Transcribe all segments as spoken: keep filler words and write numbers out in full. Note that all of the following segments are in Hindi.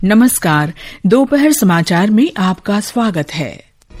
नमस्कार, दोपहर समाचार में आपका स्वागत है।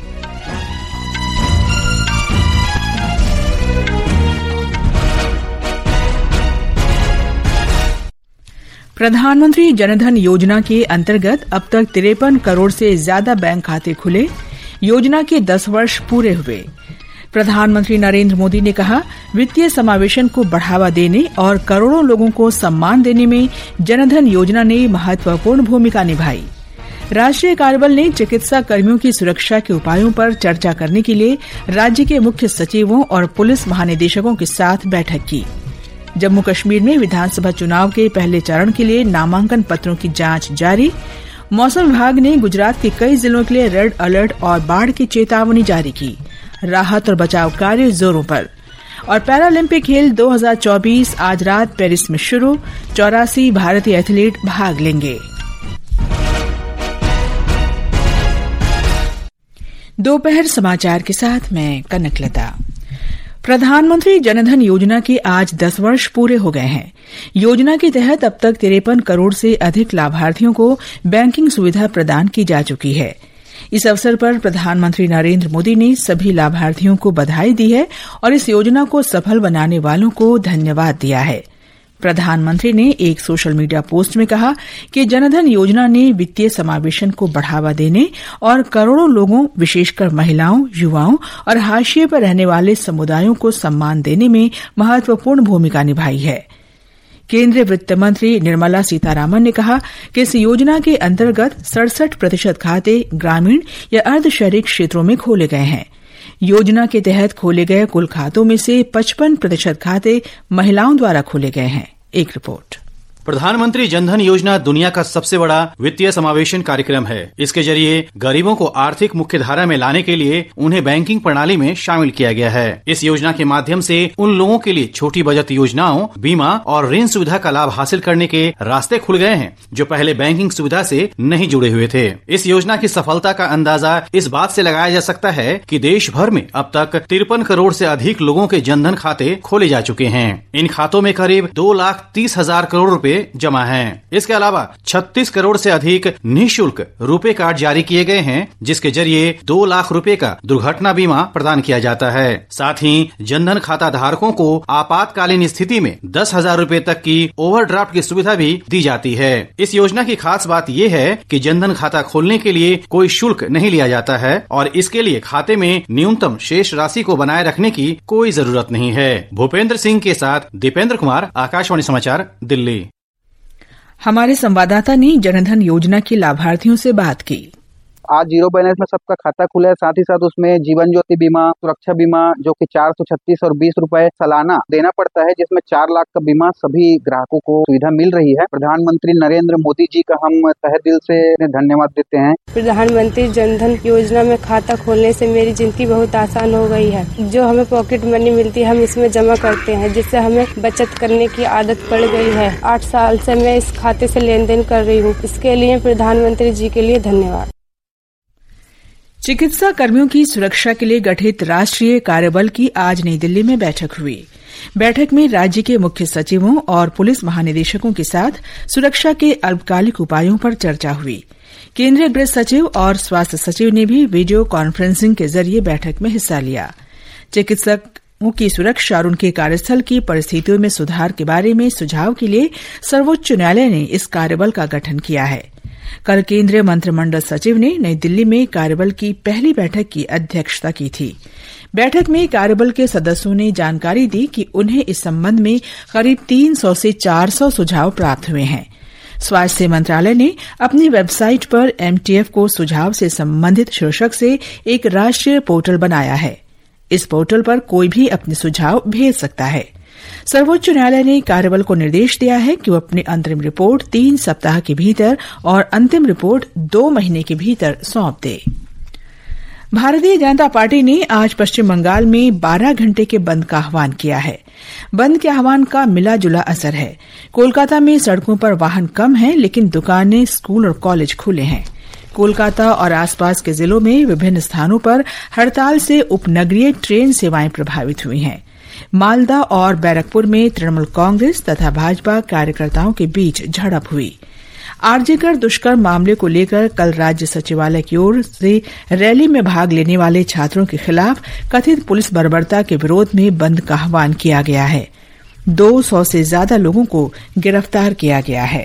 प्रधानमंत्री जनधन योजना के अंतर्गत अब तक तिरपन करोड़ से ज्यादा बैंक खाते खुले। योजना के दस वर्ष पूरे हुए। प्रधानमंत्री नरेंद्र मोदी ने कहा, वित्तीय समावेशन को बढ़ावा देने और करोड़ों लोगों को सम्मान देने में जनधन योजना ने महत्वपूर्ण भूमिका निभाई। राष्ट्रीय कार्यबल ने चिकित्सा कर्मियों की सुरक्षा के उपायों पर चर्चा करने के लिए राज्य के मुख्य सचिवों और पुलिस महानिदेशकों के साथ बैठक की। जम्मू कश्मीर में विधानसभा चुनाव के पहले चरण के लिए नामांकन पत्रों की जांच जारी। मौसम विभाग ने गुजरात के कई जिलों के लिए रेड अलर्ट और बाढ़ की चेतावनी जारी की। राहत और बचाव कार्य जोरों पर। और पैरालंपिक खेल दो हज़ार चौबीस आज रात पेरिस में शुरू। चौरासी भारतीय एथलीट भाग लेंगे। दोपहर समाचार के साथ मैं कनकलता। प्रधानमंत्री जनधन योजना के आज दस वर्ष पूरे हो गए हैं। योजना के तहत अब तक तिरपन करोड़ से अधिक लाभार्थियों को बैंकिंग सुविधा प्रदान की जा चुकी है। इस अवसर पर प्रधानमंत्री नरेंद्र मोदी ने सभी लाभार्थियों को बधाई दी है और इस योजना को सफल बनाने वालों को धन्यवाद दिया है। प्रधानमंत्री ने एक सोशल मीडिया पोस्ट में कहा कि जनधन योजना ने वित्तीय समावेशन को बढ़ावा देने और करोड़ों लोगों, विशेषकर महिलाओं, युवाओं और हाशिए पर रहने वाले समुदायों को सम्मान देने में महत्वपूर्ण भूमिका निभाई है। केंद्रीय वित्त मंत्री निर्मला सीतारामन ने कहा कि इस योजना के अंतर्गत सड़सठ प्रतिशत खाते ग्रामीण या अर्ध शहरी क्षेत्रों में खोले गए हैं। योजना के तहत खोले गए कुल खातों में से पचपन प्रतिशत खाते महिलाओं द्वारा खोले गए हैं। एक रिपोर्ट। प्रधानमंत्री जनधन योजना दुनिया का सबसे बड़ा वित्तीय समावेशन कार्यक्रम है। इसके जरिए गरीबों को आर्थिक मुख्यधारा में लाने के लिए उन्हें बैंकिंग प्रणाली में शामिल किया गया है। इस योजना के माध्यम से उन लोगों के लिए छोटी बचत योजनाओं, बीमा और ऋण सुविधा का लाभ हासिल करने के रास्ते खुल गए हैं, जो पहले बैंकिंग सुविधा से नहीं जुड़े हुए थे। इस योजना की सफलता का अंदाजा इस बात से लगाया जा सकता है कि देश भर में अब तक तिरपन करोड़ से अधिक लोगों के जनधन खाते खोले जा चुके हैं। इन खातों में करीब दो लाख तीस हजार करोड़ रूपए जमा हैं। इसके अलावा छत्तीस करोड़ से अधिक निःशुल्क रुपे कार्ड जारी किए गए हैं, जिसके जरिए दो लाख रुपए का दुर्घटना बीमा प्रदान किया जाता है। साथ ही जनधन खाता धारकों को आपातकालीन स्थिति में दस हजार रूपए तक की ओवरड्राफ्ट की सुविधा भी दी जाती है। इस योजना की खास बात ये है कि जनधन खाता खोलने के लिए कोई शुल्क नहीं लिया जाता है और इसके लिए खाते में न्यूनतम शेष राशि को बनाए रखने की कोई जरूरत नहीं है। भूपेंद्र सिंह के साथ दीपेंद्र कुमार, आकाशवाणी समाचार, दिल्ली। हमारे संवाददाता ने जनधन योजना के लाभार्थियों से बात की। आज जीरो बैलेंस में सबका खाता खुला है। साथ ही साथ उसमें जीवन ज्योति बीमा, सुरक्षा बीमा जो कि चार सौ छत्तीस और बीस रुपए सालाना देना पड़ता है, जिसमें चार लाख का बीमा सभी ग्राहकों को सुविधा मिल रही है। प्रधानमंत्री नरेंद्र मोदी जी का हम तहे दिल से धन्यवाद देते हैं। प्रधानमंत्री जनधन योजना में खाता खोलने से मेरी जिंदगी बहुत आसान हो गई है। जो हमें पॉकेट मनी मिलती है हम इसमें जमा करते हैं, जिससे हमें बचत करने की आदत पड़ गई है। आठ साल से मैं इस खाते से लेन देन कर रही हूँ। इसके लिए प्रधानमंत्री जी के लिए धन्यवाद। चिकित्सा कर्मियों की सुरक्षा के लिए गठित राष्ट्रीय कार्यबल की आज नई दिल्ली में बैठक हुई। बैठक में राज्य के मुख्य सचिवों और पुलिस महानिदेशकों के साथ सुरक्षा के अल्पकालिक उपायों पर चर्चा हुई। केंद्रीय गृह सचिव और स्वास्थ्य सचिव ने भी वीडियो कॉन्फ्रेंसिंग के जरिए बैठक में हिस्सा लिया। चिकित्सकों की सुरक्षा और उनके कार्यस्थल की परिस्थितियों में सुधार के बारे में सुझाव के लिए सर्वोच्च न्यायालय ने इस कार्यबल का गठन किया है। कल केंद्रीय मंत्रिमंडल सचिव ने नई दिल्ली में कार्यबल की पहली बैठक की अध्यक्षता की थी। बैठक में कार्यबल के सदस्यों ने जानकारी दी कि उन्हें इस संबंध में करीब तीन सौ से चार सौ सुझाव प्राप्त हुए हैं। स्वास्थ्य मंत्रालय ने अपनी वेबसाइट पर एमटीएफ को सुझाव से संबंधित शीर्षक से एक राष्ट्रीय पोर्टल बनाया है। इस पोर्टल पर कोई भी अपने सुझाव भेज सकता है। सर्वोच्च न्यायालय ने कार्यबल को निर्देश दिया है कि वो अपनी अंतरिम रिपोर्ट तीन सप्ताह के भीतर और अंतिम रिपोर्ट दो महीने के भीतर सौंप दे। भारतीय जनता पार्टी ने आज पश्चिम बंगाल में बारह घंटे के बंद का आह्वान किया है। बंद के आह्वान का मिला जुला असर है। कोलकाता में सड़कों पर वाहन कम हैं, लेकिन दुकानें, स्कूल और कॉलेज खुले हैं। कोलकाता और आसपास के जिलों में विभिन्न स्थानों पर हड़ताल से उपनगरीय ट्रेन सेवाएं प्रभावित हुई हैं। मालदा और बैरकपुर में तृणमूल कांग्रेस तथा भाजपा कार्यकर्ताओं के बीच झड़प हुई। आरजेकर दुष्कर्म मामले को लेकर कल राज्य सचिवालय की ओर से रैली में भाग लेने वाले छात्रों के खिलाफ कथित पुलिस बर्बरता के विरोध में बंद का आह्वान किया गया है। दो सौ से ज्यादा लोगों को गिरफ्तार किया गया है।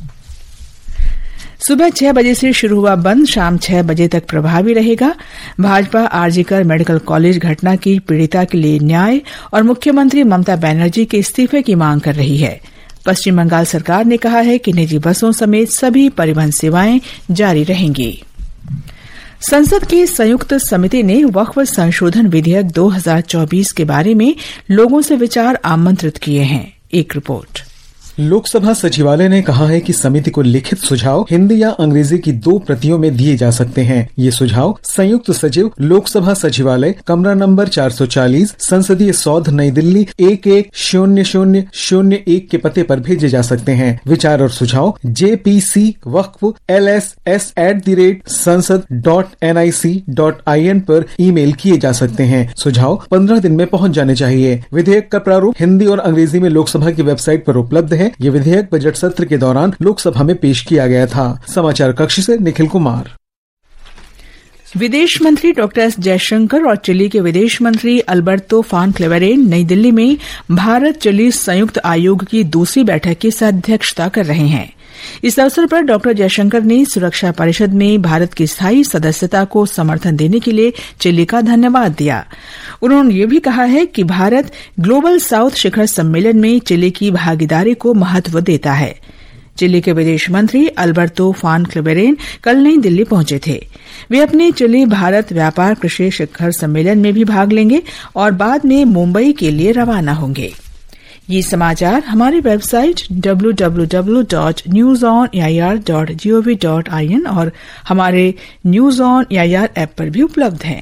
सुबह छह बजे से शुरू हुआ बंद शाम छह बजे तक प्रभावी रहेगा। भाजपा आरजीकर मेडिकल कॉलेज घटना की पीड़िता के लिए न्याय और मुख्यमंत्री ममता बनर्जी के इस्तीफे की मांग कर रही है। पश्चिम बंगाल सरकार ने कहा है कि निजी बसों समेत सभी परिवहन सेवाएं जारी रहेंगी। संसद की संयुक्त समिति ने वक्फ संशोधन विधेयक दो हज़ार चौबीस के बारे में लोगों से विचार आमंत्रित किए हैं। एक रिपोर्ट। लोकसभा सचिवालय ने कहा है कि समिति को लिखित सुझाव हिंदी या अंग्रेजी की दो प्रतियों में दिए जा सकते हैं। ये सुझाव संयुक्त सचिव लोकसभा सचिवालय, कमरा नंबर चार सौ चालीस, संसदीय सौध, नई दिल्ली एक एक शून्य शून्य शून्य एक के पते पर भेजे जा सकते हैं। विचार और सुझाव J P C Waqf L S S at the rate Sansad dot N I C dot I N पर ईमेल किए जा सकते हैं। सुझाव पंद्रह दिन में पहुंच जाने चाहिए। विधेयक का प्रारूप हिंदी और अंग्रेजी में लोकसभा की वेबसाइट पर उपलब्ध है। ये विधेयक बजट सत्र के दौरान लोकसभा में पेश किया गया था। समाचार कक्ष से निखिल कुमार। विदेश मंत्री डॉक्टर एस जयशंकर और चिली के विदेश मंत्री अल्बर्टो फान क्लेवेरेन नई दिल्ली में भारत चिली संयुक्त आयोग की दूसरी बैठक की अध्यक्षता कर रहे हैं। इस अवसर पर डॉक्टर जयशंकर ने सुरक्षा परिषद में भारत की स्थायी सदस्यता को समर्थन देने के लिए चिली का धन्यवाद दिया। उन्होंने ये भी कहा है कि भारत ग्लोबल साउथ शिखर सम्मेलन में चिली की भागीदारी को महत्व देता है। चिली के विदेश मंत्री अल्बर्टो फान क्लेवेरेन कल नई दिल्ली पहुंचे थे। वे अपने चिली भारत व्यापार कृषि शिखर सम्मेलन में भी भाग लेंगे और बाद में मुंबई के लिए रवाना होंगे। ये समाचार हमारी website W W W dot news on A I R dot G O V dot I N और हमारे news on A I R app पर भी उपलब्ध हैं।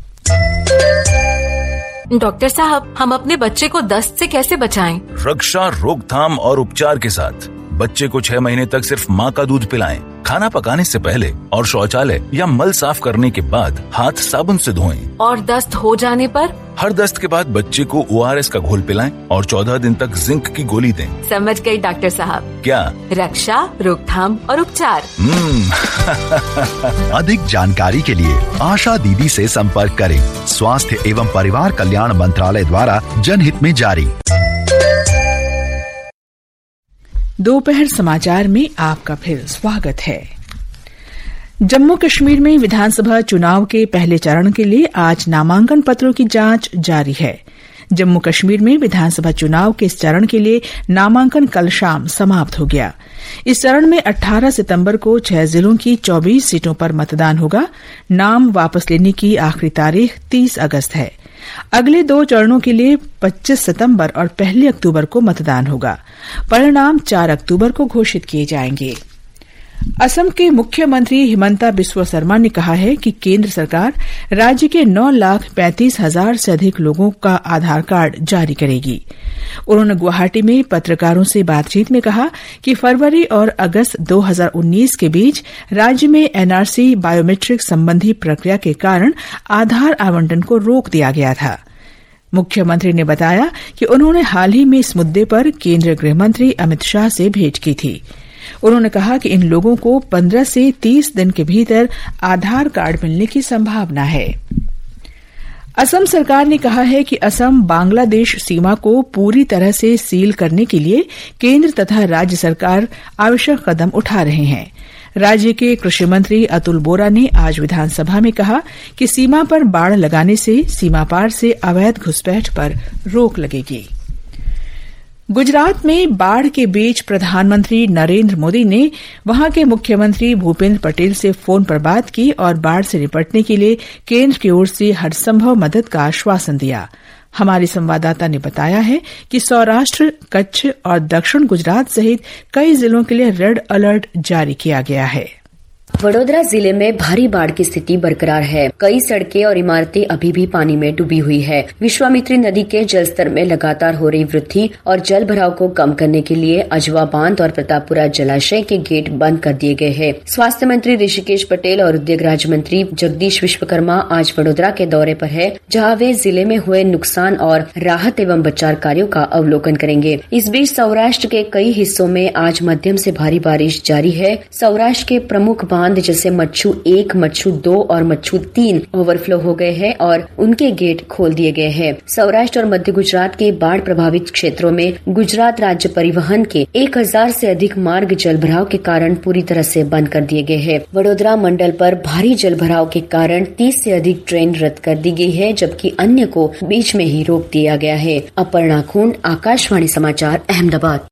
डॉक्टर साहब, हम अपने बच्चे को दस्त से कैसे बचाएं? रक्षा, रोकथाम और उपचार के साथ बच्चे को छह महीने तक सिर्फ माँ का दूध पिलाएं। खाना पकाने से पहले और शौचालय या मल साफ करने के बाद हाथ साबुन से धोएं। और दस्त हो जाने पर? हर दस्त के बाद बच्चे को ओ आर एस का घोल पिलाएं और चौदह दिन तक जिंक की गोली दें। समझ गई डॉक्टर साहब। क्या? रक्षा, रोकथाम और उपचार। अधिक जानकारी के लिए आशा दीदी से संपर्क करें। स्वास्थ्य एवं परिवार कल्याण मंत्रालय द्वारा जनहित में जारी। दोपहर समाचार में आपका फिर स्वागत है। जम्मू कश्मीर में विधानसभा चुनाव के पहले चरण के लिए आज नामांकन पत्रों की जांच जारी है। जम्मू कश्मीर में विधानसभा चुनाव के इस चरण के लिए नामांकन कल शाम समाप्त हो गया। इस चरण में अठारह सितंबर को छह जिलों की चौबीस सीटों पर मतदान होगा। नाम वापस लेने की आखिरी तारीख तीस अगस्त है। अगले दो चरणों के लिए पच्चीस सितंबर और पहली अक्टूबर को मतदान होगा। परिणाम चार अक्टूबर को घोषित किए जाएंगे। असम के मुख्यमंत्री हिमंता बिस्वा शर्मा ने कहा है कि केंद्र सरकार राज्य के नौ लाख पैंतीस हजार से अधिक लोगों का आधार कार्ड जारी करेगी। उन्होंने गुवाहाटी में पत्रकारों से बातचीत में कहा कि फरवरी और अगस्त दो हज़ार उन्नीस के बीच राज्य में एन आर सी बायोमेट्रिक संबंधी प्रक्रिया के कारण आधार आवंटन को रोक दिया गया था। मुख्यमंत्री ने बताया कि उन्होंने हाल ही में इस मुद्दे पर केंद्रीय गृहमंत्री अमित शाह से भेंट की थी। उन्होंने कहा कि इन लोगों को पंद्रह से तीस दिन के भीतर आधार कार्ड मिलने की संभावना है। असम सरकार ने कहा है कि असम बांग्लादेश सीमा को पूरी तरह से सील करने के लिए केंद्र तथा राज्य सरकार आवश्यक कदम उठा रहे हैं। राज्य के कृषि मंत्री अतुल बोरा ने आज विधानसभा में कहा कि सीमा पर बाड़ लगाने से सीमा पार से अवैध घुसपैठ पर रोक लगेगी। गुजरात में बाढ़ के बीच प्रधानमंत्री नरेंद्र मोदी ने वहां के मुख्यमंत्री भूपेंद्र पटेल से फोन पर बात की और बाढ़ से निपटने के लिए केंद्र की ओर से हरसंभव मदद का आश्वासन दिया। हमारे संवाददाता ने बताया है कि सौराष्ट्र, कच्छ और दक्षिण गुजरात सहित कई जिलों के लिए रेड अलर्ट जारी किया गया है। वडोदरा जिले में भारी बाढ़ की स्थिति बरकरार है। कई सड़कें और इमारतें अभी भी पानी में डूबी हुई है। विश्वामित्री नदी के जलस्तर में लगातार हो रही वृद्धि और जल भराव को कम करने के लिए अजवा बांध और प्रतापपुरा जलाशय के गेट बंद कर दिए गए हैं। स्वास्थ्य मंत्री ऋषिकेश पटेल और उद्योग राज्य मंत्री जगदीश विश्वकर्मा आज वडोदरा के दौरे पर है, जहाँ वे जिले में हुए नुकसान और राहत एवं बचाव कार्यों का अवलोकन करेंगे। इस बीच सौराष्ट्र के कई हिस्सों में आज मध्यम से भारी बारिश जारी है। सौराष्ट्र के प्रमुख बांध जैसे मच्छू एक, मच्छू दो और मच्छू तीन ओवरफ्लो हो गए हैं और उनके गेट खोल दिए गए हैं। सौराष्ट्र और मध्य गुजरात के बाढ़ प्रभावित क्षेत्रों में गुजरात राज्य परिवहन के एक हजार से अधिक मार्ग जल भराव के कारण पूरी तरह से बंद कर दिए गए हैं। वडोदरा मंडल पर भारी जल भराव के कारण तीस से अधिक ट्रेन रद्द कर दी गई है, जबकि अन्य को बीच में ही रोक दिया गया है। अपर्णा खूंड, आकाशवाणी समाचार, अहमदाबाद।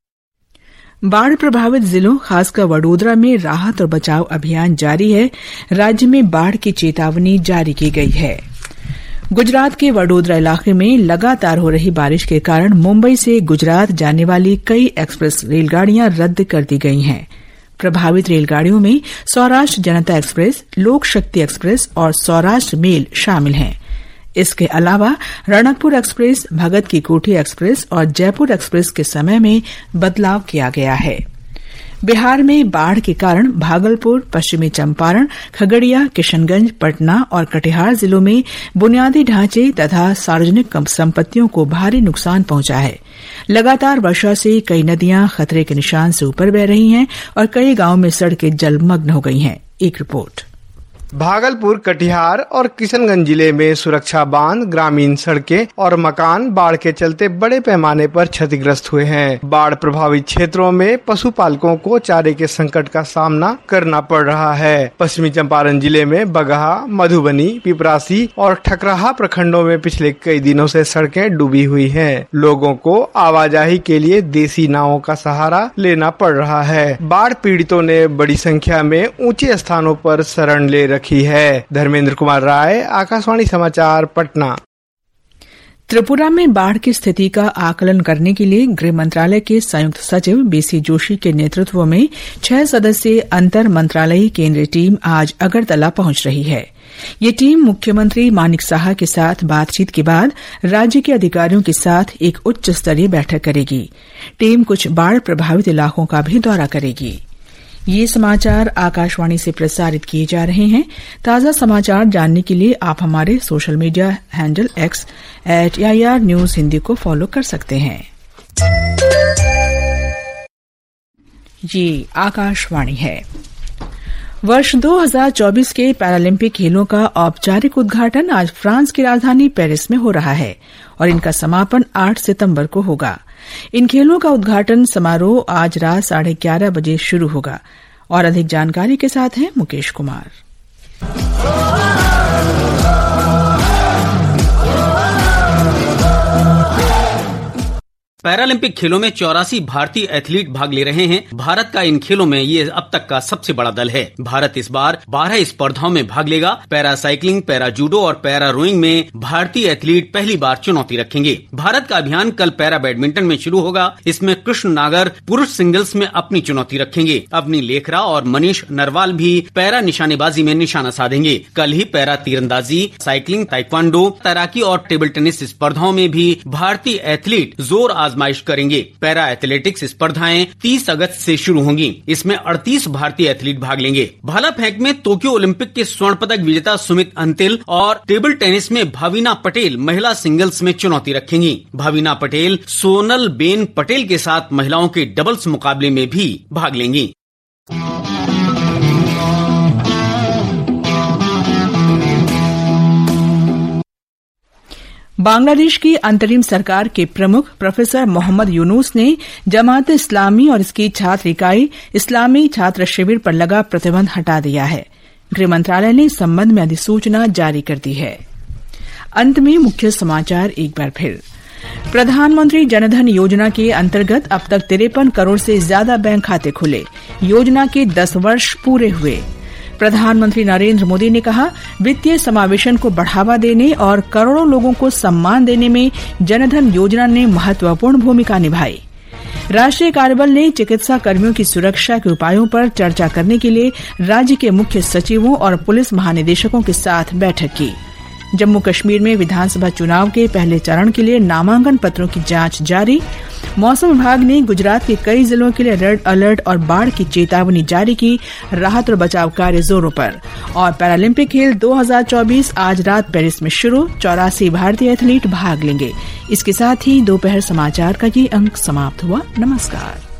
बाढ़ प्रभावित जिलों खासकर वडोदरा में राहत और बचाव अभियान जारी है। राज्य में बाढ़ की चेतावनी जारी की गई है। गुजरात के वडोदरा इलाके में लगातार हो रही बारिश के कारण मुंबई से गुजरात जाने वाली कई एक्सप्रेस रेलगाड़ियां रद्द कर दी गई हैं। प्रभावित रेलगाड़ियों में सौराष्ट्र जनता एक्सप्रेस, लोक शक्ति एक्सप्रेस और सौराष्ट्र मेल शामिल हैं। इसके अलावा रणकपुर एक्सप्रेस, भगत की कोठी एक्सप्रेस और जयपुर एक्सप्रेस के समय में बदलाव किया गया है। बिहार में बाढ़ के कारण भागलपुर, पश्चिमी चंपारण, खगड़िया, किशनगंज, पटना और कटिहार जिलों में बुनियादी ढांचे तथा सार्वजनिक संपत्तियों को भारी नुकसान पहुंचा है। लगातार वर्षा से कई नदियां खतरे के निशान से ऊपर बह रही हैं और कई गांवों में सड़कें जलमग्न हो गई हैं। एक रिपोर्ट। भागलपुर, कटिहार और किशनगंज जिले में सुरक्षा बांध, ग्रामीण सड़कें और मकान बाढ़ के चलते बड़े पैमाने पर क्षतिग्रस्त हुए हैं। बाढ़ प्रभावित क्षेत्रों में पशुपालकों को चारे के संकट का सामना करना पड़ रहा है। पश्चिमी चंपारण जिले में बगहा, मधुबनी, पिपरासी और ठकराहा प्रखंडों में पिछले कई दिनों से सड़कें डूबी हुई हैं। लोगों को आवाजाही के लिए देसी नावों का सहारा लेना पड़ रहा है। बाढ़ पीड़ितों ने बड़ी संख्या में ऊंचे स्थानों पर शरण ले रखी है। धर्मेंद्र कुमार राय, आकाशवाणी समाचार, पटना। त्रिपुरा में बाढ़ की स्थिति का आकलन करने के लिए गृह मंत्रालय के संयुक्त सचिव बीसी जोशी के नेतृत्व में छह सदस्यीय अंतर मंत्रालयी केंद्रीय टीम आज अगरतला पहुंच रही है। ये टीम मुख्यमंत्री मानिक साहा के साथ बातचीत के बाद राज्य के अधिकारियों के साथ एक उच्च स्तरीय बैठक करेगी। टीम कुछ बाढ़ प्रभावित इलाकों का भी दौरा करेगी। ये समाचार आकाशवाणी से प्रसारित किए जा रहे हैं। ताजा समाचार जानने के लिए आप हमारे social media handle X at AIR news Hindi को फॉलो कर सकते हैं। ये आकाशवाणी है। वर्ष दो हज़ार चौबीस के पैरालंपिक खेलों का औपचारिक उद्घाटन आज फ्रांस की राजधानी पेरिस में हो रहा है और इनका समापन आठ सितंबर को होगा। इन खेलों का उद्घाटन समारोह आज रात साढ़े ग्यारह बजे शुरू होगा और अधिक जानकारी के साथ हैं मुकेश कुमार। पैरालंपिक खेलों में चौरासी भारतीय एथलीट भाग ले रहे हैं। भारत का इन खेलों में ये अब तक का सबसे बड़ा दल है। भारत इस बार बारह स्पर्धाओं में भाग लेगा। पैरा साइकिलिंग, पैरा जूडो और पैरा रोइंग में भारतीय एथलीट पहली बार चुनौती रखेंगे। भारत का अभियान कल पैरा बैडमिंटन में शुरू होगा। इसमें कृष्ण नागर पुरुष सिंगल्स में अपनी चुनौती रखेंगे। अवनी लेखरा और मनीष नरवाल भी पैरा निशानेबाजी में निशाना साधेंगे। कल ही पैरा तीरंदाजी, साइकिलिंग, ताइक्वांडो, तैराकी और टेबल टेनिस स्पर्धाओं में भी भारतीय एथलीट जोर आजमाइश करेंगे। पैरा एथलेटिक्स स्पर्धाएं तीस अगस्त से शुरू होंगी। इसमें अड़तीस भारतीय एथलीट भाग लेंगे। भाला फेंक में टोक्यो ओलंपिक के स्वर्ण पदक विजेता सुमित अंतिल और टेबल टेनिस में भाविना पटेल महिला सिंगल्स में चुनौती रखेंगी। भाविना पटेल सोनल बेन पटेल के साथ महिलाओं के डबल्स मुकाबले में भी भाग लेंगी। बांग्लादेश की अंतरिम सरकार के प्रमुख प्रोफेसर मोहम्मद यूनुस ने जमात इस्लामी और इसकी छात्र इकाई इस्लामी छात्र शिविर पर लगा प्रतिबंध हटा दिया है। गृह मंत्रालय ने इस संबंध में अधिसूचना जारी कर दी है। अंत में मुख्य समाचार एक बार फिर। प्रधानमंत्री जनधन योजना के अंतर्गत अब तक तिरपन करोड़ से ज्यादा बैंक खाते खुले। योजना के दस वर्ष पूरे हुए। प्रधानमंत्री नरेंद्र मोदी ने कहा, वित्तीय समावेशन को बढ़ावा देने और करोड़ों लोगों को सम्मान देने में जनधन योजना ने महत्वपूर्ण भूमिका निभाई। राष्ट्रीय कार्यबल ने चिकित्सा कर्मियों की सुरक्षा के उपायों पर चर्चा करने के लिए राज्य के मुख्य सचिवों और पुलिस महानिदेशकों के साथ बैठक की। जम्मू कश्मीर में विधानसभा चुनाव के पहले चरण के लिए नामांकन पत्रों की जांच जारी। मौसम विभाग ने गुजरात के कई जिलों के लिए रेड अलर्ट और बाढ़ की चेतावनी जारी की। राहत और बचाव कार्य जोरों पर। और पैरालंपिक खेल दो हज़ार चौबीस आज रात पेरिस में शुरू। चौरासी भारतीय एथलीट भाग लेंगे। इसके साथ ही दोपहर समाचार का ये अंक समाप्त हुआ। नमस्कार।